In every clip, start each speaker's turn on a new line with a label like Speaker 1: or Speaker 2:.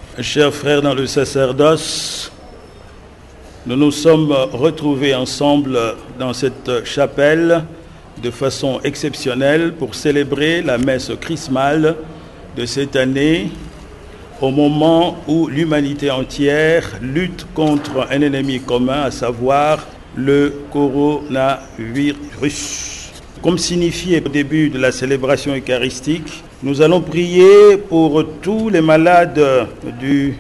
Speaker 1: Chers frères dans le sacerdoce, nous nous sommes retrouvés ensemble dans cette chapelle de façon exceptionnelle pour célébrer la messe chrismale de cette année au moment où l'humanité entière lutte contre un ennemi commun, à savoir le coronavirus. Comme signifié au début de la célébration eucharistique, nous allons prier pour tous les malades du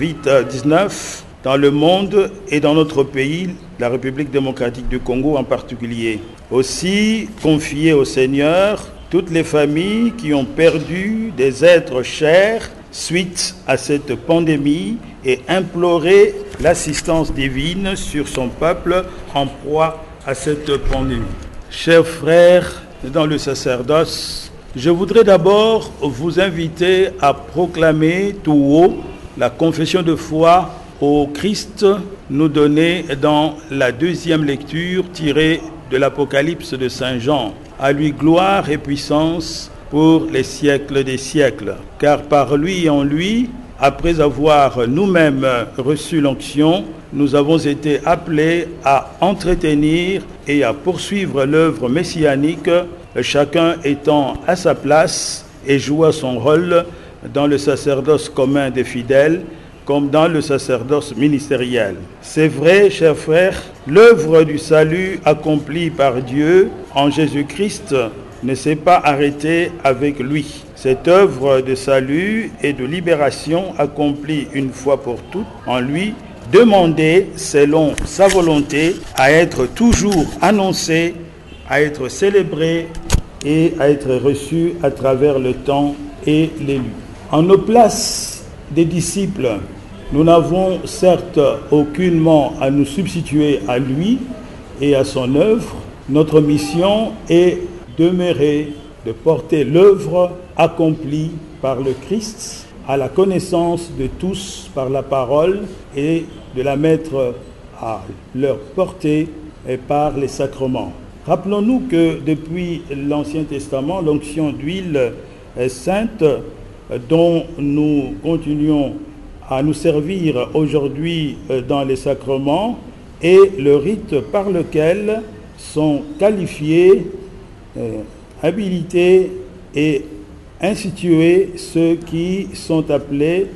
Speaker 1: Covid-19 dans le monde et dans notre pays, la République démocratique du Congo en particulier. Aussi, confier au Seigneur toutes les familles qui ont perdu des êtres chers suite à cette pandémie et implorer l'assistance divine sur son peuple en proie à cette pandémie. Chers frères dans le sacerdoce, je voudrais d'abord vous inviter à proclamer tout haut la confession de foi au Christ nous donnée dans la deuxième lecture tirée de l'Apocalypse de Saint Jean. À lui gloire et puissance pour les siècles des siècles. Car par lui et en lui, après avoir nous-mêmes reçu l'onction, nous avons été appelés à entretenir et à poursuivre l'œuvre messianique, chacun étant à sa place et jouant son rôle dans le sacerdoce commun des fidèles, comme dans le sacerdoce ministériel. C'est vrai, chers frères, l'œuvre du salut accomplie par Dieu en Jésus-Christ ne s'est pas arrêtée avec lui. Cette œuvre de salut et de libération accomplie une fois pour toutes en lui, demandée selon sa volonté à être toujours annoncée, à être célébrée et à être reçue à travers le temps et l'élu. En nos places des disciples, nous n'avons certes aucunement à nous substituer à lui et à son œuvre. Notre mission est demeurer, de porter l'œuvre accomplie par le Christ à la connaissance de tous par la parole et de la mettre à leur portée et par les sacrements. Rappelons-nous que depuis l'Ancien Testament, l'onction d'huile sainte dont nous continuons à nous servir aujourd'hui dans les sacrements est le rite par lequel sont qualifiés, habilités et institués ceux qui sont appelés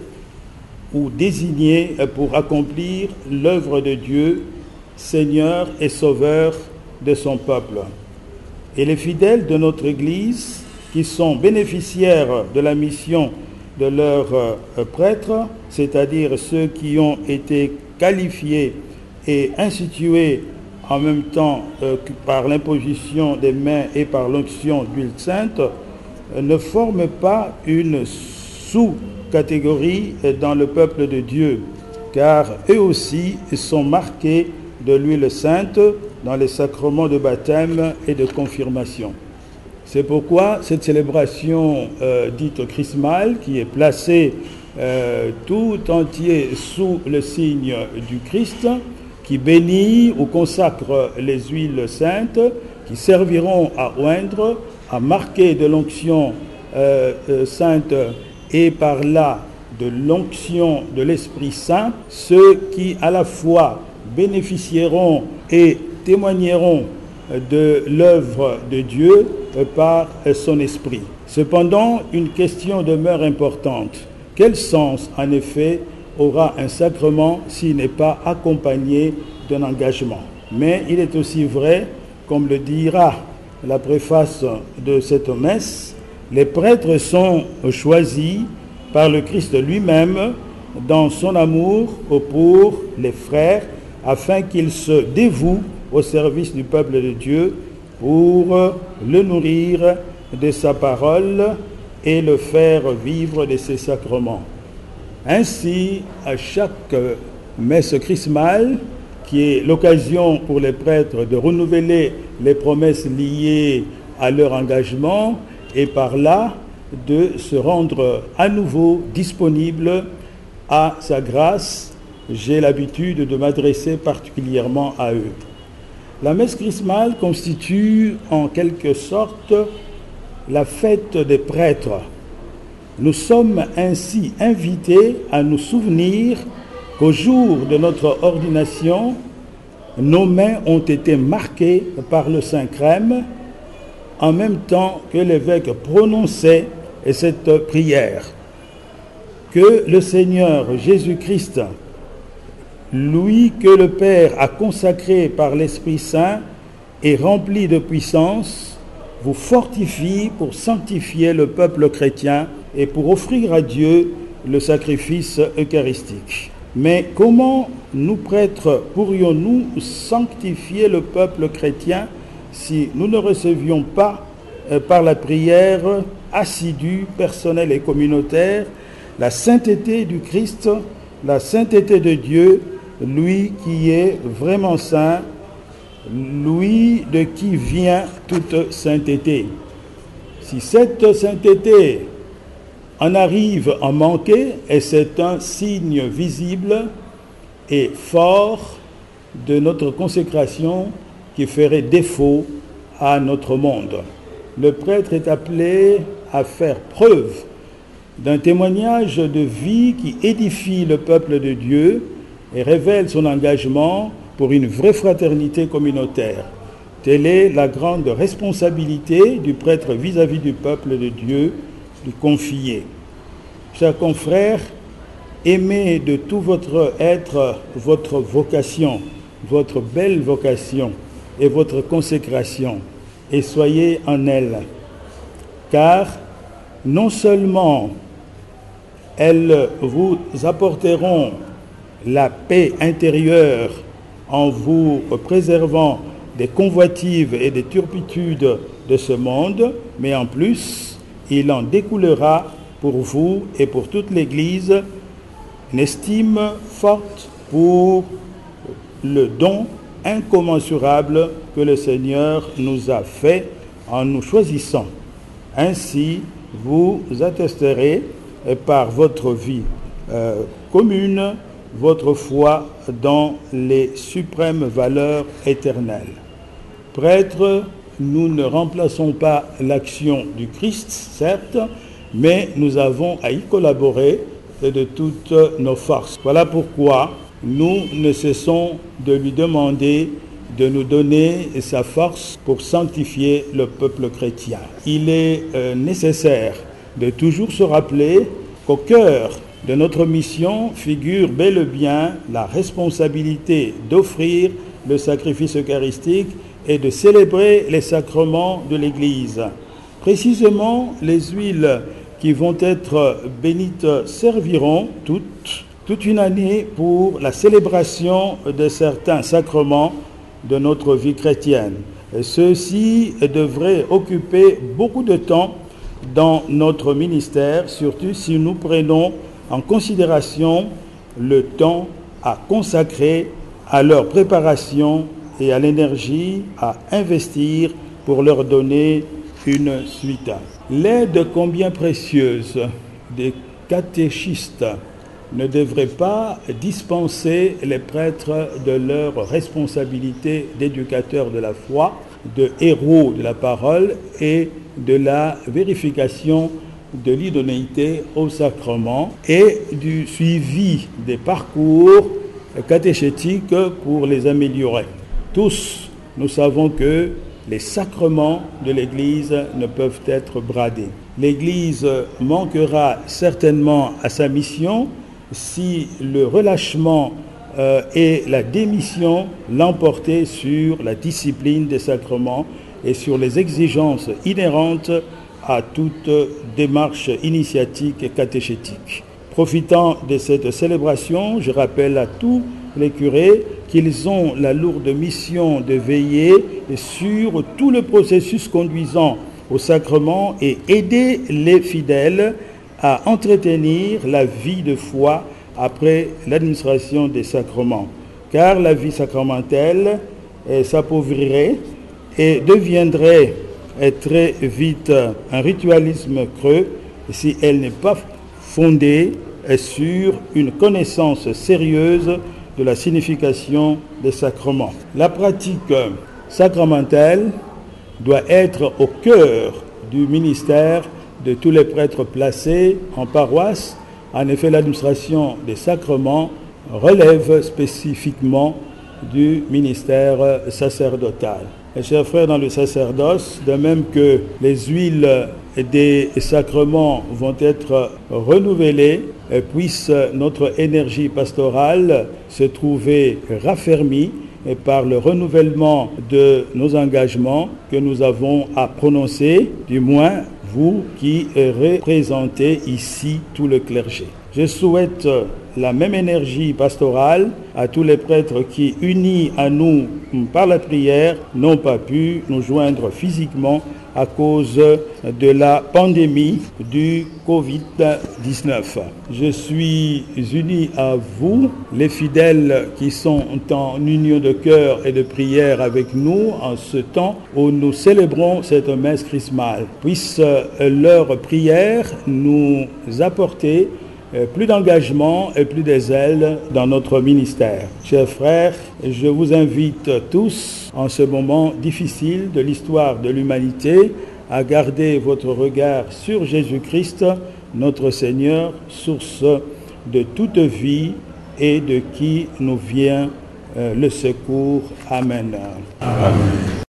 Speaker 1: ou désignés pour accomplir l'œuvre de Dieu, Seigneur et Sauveur de son peuple. Et les fidèles de notre Église, qui sont bénéficiaires de la mission de leurs prêtres, c'est-à-dire ceux qui ont été qualifiés et institués en même temps par l'imposition des mains et par l'onction d'huile sainte, ne forment pas une sous-catégorie dans le peuple de Dieu, car eux aussi sont marqués de l'huile sainte dans les sacrements de baptême et de confirmation. C'est pourquoi cette célébration dite chrismale, qui est placée tout entier sous le signe du Christ, qui bénit ou consacre les huiles saintes, qui serviront à oindre, à marquer de l'onction sainte et par là de l'onction de l'Esprit Saint, ceux qui à la fois bénéficieront et témoigneront de l'œuvre de Dieu par son esprit. Cependant, une question demeure importante. Quel sens, en effet, aura un sacrement s'il n'est pas accompagné d'un engagement? Mais il est aussi vrai, comme le dira la préface de cette messe, les prêtres sont choisis par le Christ lui-même dans son amour pour les frères, afin qu'ils se dévouent au service du peuple de Dieu pour le nourrir de sa parole et le faire vivre de ses sacrements. Ainsi, à chaque messe chrismale, qui est l'occasion pour les prêtres de renouveler les promesses liées à leur engagement et par là de se rendre à nouveau disponibles à sa grâce, j'ai l'habitude de m'adresser particulièrement à eux. La messe chrismale constitue en quelque sorte la fête des prêtres. Nous sommes ainsi invités à nous souvenir qu'au jour de notre ordination, nos mains ont été marquées par le Saint-Crème en même temps que l'évêque prononçait cette prière. Que le Seigneur Jésus-Christ, lui que le Père a consacré par l'Esprit Saint et rempli de puissance, vous fortifie pour sanctifier le peuple chrétien et pour offrir à Dieu le sacrifice eucharistique. Mais comment, nous prêtres, pourrions-nous sanctifier le peuple chrétien si nous ne recevions pas, par la prière assidue, personnelle et communautaire, la sainteté du Christ, la sainteté de Dieu, lui qui est vraiment saint, lui de qui vient toute sainteté. Si cette sainteté en arrive à manquer, et c'est un signe visible et fort de notre consécration qui ferait défaut à notre monde. Le prêtre est appelé à faire preuve d'un témoignage de vie qui édifie le peuple de Dieu et révèle son engagement pour une vraie fraternité communautaire. Telle est la grande responsabilité du prêtre vis-à-vis du peuple de Dieu, lui confier. Chers confrères, aimez de tout votre être votre vocation, votre belle vocation et votre consécration, et soyez en elle. Car non seulement elles vous apporteront la paix intérieure en vous préservant des convoitives et des turpitudes de ce monde, mais en plus, il en découlera pour vous et pour toute l'Église une estime forte pour le don incommensurable que le Seigneur nous a fait en nous choisissant. Ainsi, vous attesterez par votre vie commune votre foi dans les suprêmes valeurs éternelles. Prêtres, nous ne remplaçons pas l'action du Christ, certes, mais nous avons à y collaborer de toutes nos forces. Voilà pourquoi nous ne cessons de lui demander de nous donner sa force pour sanctifier le peuple chrétien. Il est nécessaire de toujours se rappeler qu'au cœur de notre mission figure bel et bien la responsabilité d'offrir le sacrifice eucharistique et de célébrer les sacrements de l'Église. Précisément, les huiles qui vont être bénites serviront toute une année pour la célébration de certains sacrements de notre vie chrétienne. Et ceux-ci devraient occuper beaucoup de temps dans notre ministère, surtout si nous prenons en considération le temps à consacrer à leur préparation et à l'énergie à investir pour leur donner une suite. L'aide combien précieuse des catéchistes ne devrait pas dispenser les prêtres de leur responsabilité d'éducateurs de la foi, de héros de la parole et de la vérification de l'idonéité au sacrement et du suivi des parcours catéchétiques pour les améliorer. Tous, nous savons que les sacrements de l'Église ne peuvent être bradés. L'Église manquera certainement à sa mission si le relâchement et la démission l'emportaient sur la discipline des sacrements et sur les exigences inhérentes à toute démarche initiatique et catéchétique. Profitant de cette célébration, je rappelle à tous les curés qu'ils ont la lourde mission de veiller sur tout le processus conduisant au sacrement et aider les fidèles à entretenir la vie de foi après l'administration des sacrements. Car la vie sacramentelle s'appauvrirait et deviendrait très vite un ritualisme creux si elle n'est pas fondée sur une connaissance sérieuse de la signification des sacrements. La pratique sacramentelle doit être au cœur du ministère de tous les prêtres placés en paroisse. En effet, l'administration des sacrements relève spécifiquement du ministère sacerdotal. Mes chers frères dans le sacerdoce, de même que les huiles des sacrements vont être renouvelées, puisse notre énergie pastorale se trouver raffermie par le renouvellement de nos engagements que nous avons à prononcer, du moins vous qui représentez ici tout le clergé. Je souhaite la même énergie pastorale à tous les prêtres qui, unis à nous par la prière, n'ont pas pu nous joindre physiquement à cause de la pandémie du Covid-19. Je suis uni à vous, les fidèles qui sont en union de cœur et de prière avec nous en ce temps où nous célébrons cette messe chrismale. Puisse leur prière nous apporter plus d'engagement et plus de zèle dans notre ministère. Chers frères, je vous invite tous, en ce moment difficile de l'histoire de l'humanité, à garder votre regard sur Jésus-Christ, notre Seigneur, source de toute vie et de qui nous vient le secours. Amen. Amen.